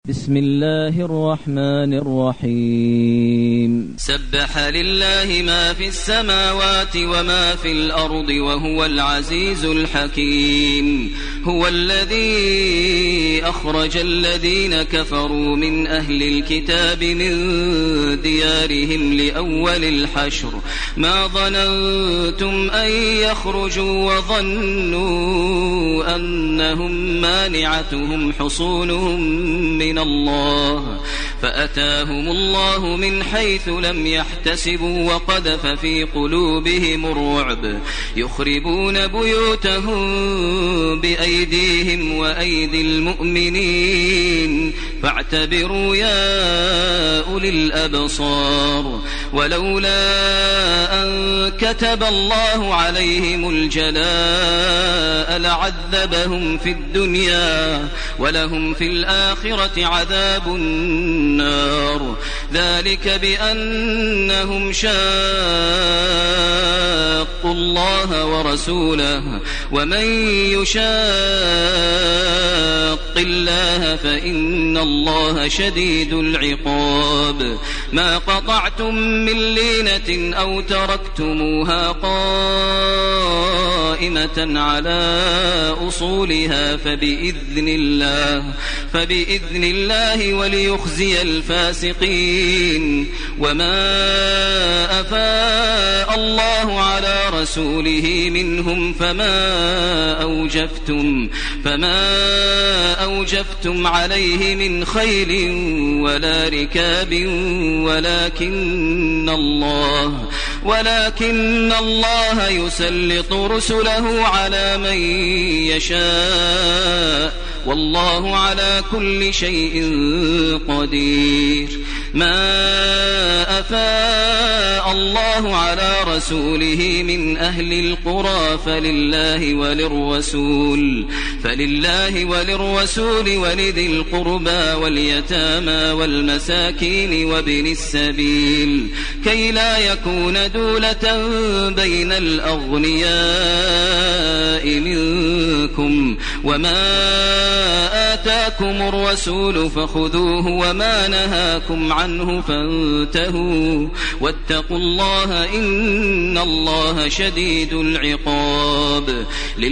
بسم الله الرحمن الرحيم. سبح لله ما في السماوات وما في الأرض وهو العزيز الحكيم. هو الذي أخرج الذين كفروا من أهل الكتاب من ديارهم لأول الحشر ما ظننتم أن يخرجوا وظنوا أنهم مانعتهم حصونهم من الله فأتاهم الله من حيث لم يحتسبوا وقذف في قلوبهم الرعب يخربون بيوتهم بأيديهم وأيدي المؤمنين فاعتبروا يا أولي الأبصار. ولولا أن كتب الله عليهم الجلاء لعذبهم في الدنيا ولهم في الآخرة عذاب النار. ذلك بأنهم شاقوا الله ورسوله ومن يشاق الله فإن الله شديد العقاب. ما قطعتم من لينة أو تركتموها قائمة على أصولها فبإذن الله وليخزي الفاسقين. وما أفاء الله على رسوله منهم فما أوجفتم عليه من خيل ولا ركاب ولكن الله يسلط رسله على من يشاء والله على كل شيء قدير. ما أفاء الله على رسوله من أهل القرى فلله وللرسول ولذي القربى واليتامى والمساكين وابن السبيل كي لا يكون دولة بين الأغنياء منكم. وما آتاكم الرسول فخذوه وما نهاكم عنه فانتهوا واتقوا الله إن الله شديد العقاب.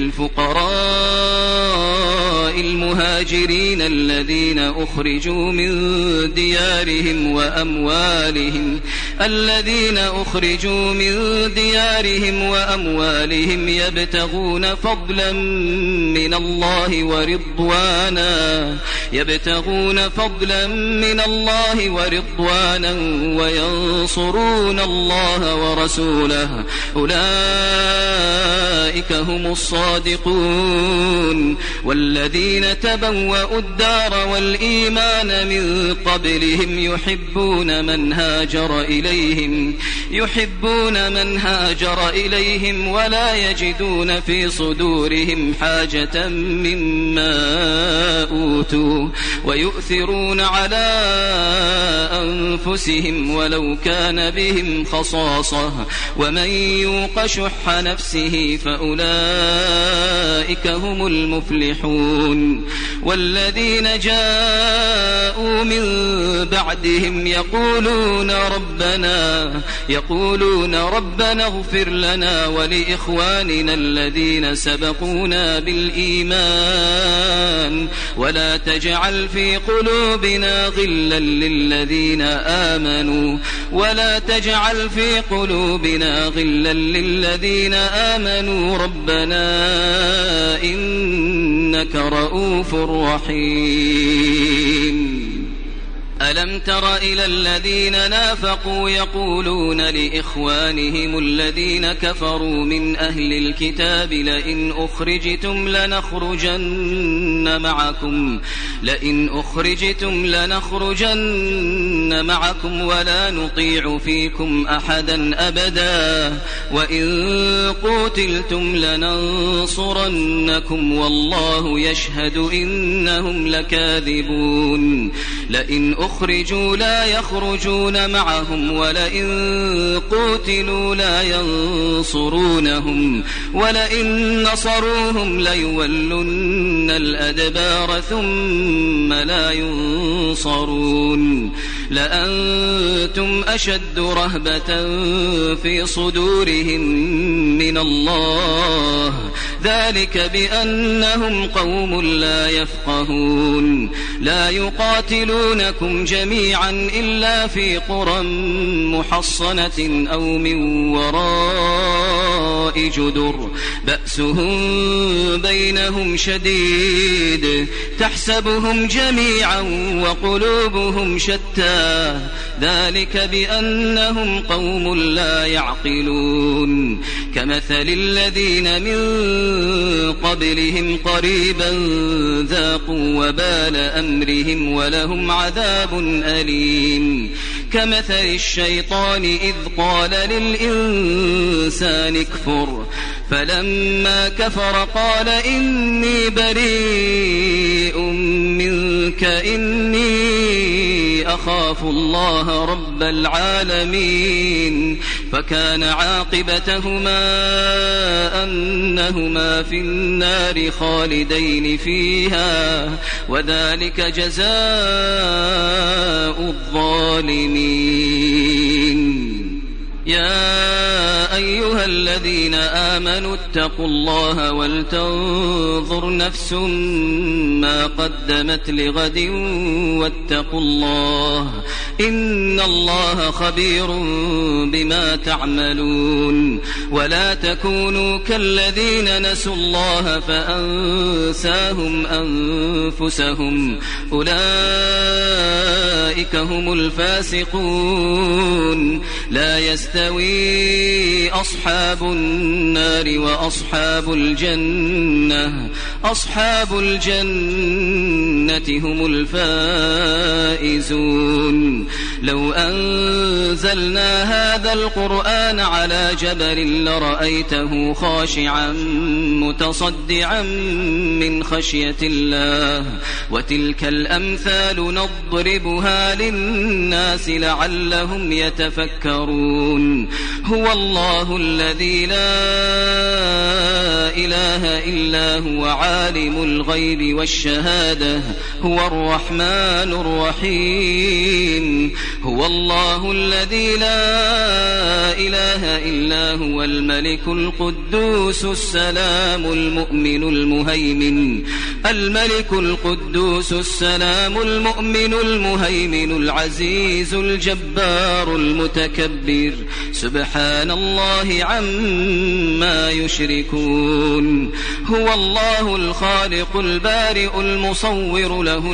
للفقراء المهاجرين الذين أخرجوا من ديارهم وأموالهم يبتغون فضلا من الله ورضوانا وينصرون الله ورسوله أولئك هم الصادقون. والذين تبوأوا الدار والإيمان من قبلهم يحبون من هاجر إليهم ولا يجدون في صدورهم حاجة مما أوتوا ويؤثرون على أنفسهم ولو كان بهم خصاصة ومن يوق شح نفسه فأولئك هم المفلحون. والذين جاءوا من بعدهم يقولون ربنا اغفر لنا ولإخواننا الذين سبقونا بالإيمان ولا تجعل في قلوبنا غلا للذين آمنوا ربنا إنك رؤوف رحيم. ألم تر إلى الذين نافقوا يقولون لإخوانهم الذين كفروا من أهل الكتاب لئن أخرجتم لنخرجن معكم ولا نطيع فيكم أحدا أبدا وإن قتلتم لننصرنكم والله يشهد إنهم لكاذبون. لئن أخرجوا لا يخرجون معهم ولئن قوتلوا لا ينصرونهم ولئن نصروهم ليولن الأدبار ثم لا ينصرون لأنتم أشد رهبة في صدورهم من الله ذلك بأنهم قوم لا يفقهون لا يقاتلونكم جميعا إلا في قرى محصنة أو من وراء جدر بأسهم بينهم شديد تحسبهم جميعا وقلوبهم شتى ذلك بأنهم قوم لا يعقلون كمثل الذين من قبلهم قريبا ذاقوا وبال أمرهم ولهم عذاب أليم كمثل الشيطان إذ قال للإنسان اكفر فلما كفر قال إني بريء منك إني أخاف الله رب العالمين فكان عاقبتهما أنهما في النار خالدين فيها وذلك جزاء الظالمين يا أيها الذين آمنوا اتقوا الله ولتنظر نفس ما قدمت لغد واتقوا الله إن الله خبير بما تعملون ولا تكونوا كالذين نسوا الله فأنساهم أنفسهم أولئك هم الفاسقون لا يستوي أصحاب النار وأصحاب الجنة أصحاب الجنة هم الفائزون لو أنزلنا هذا القرآن على جبل لرأيته خاشعا متصدعا من خشية الله وتلك الأمثال نضربها للناس لعلهم يتفكرون هو الله الذي لا إله إلا هو عالم الغيب والشهادة هو الرحمن الرحيم هو الله الذي لا إله إلا هو الملك القدوس السلام المؤمن المهيمن الملك القدوس السلام المؤمن المهيمن العزيز الجبار المتكبر سبحان الله عما يشركون هو الله الخالق البارئ المصور له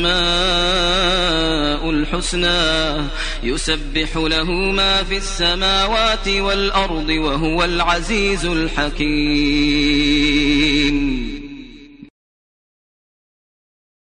الأسماء الحسنى يسبح له ما في السماوات والأرض وهو العزيز الحكيم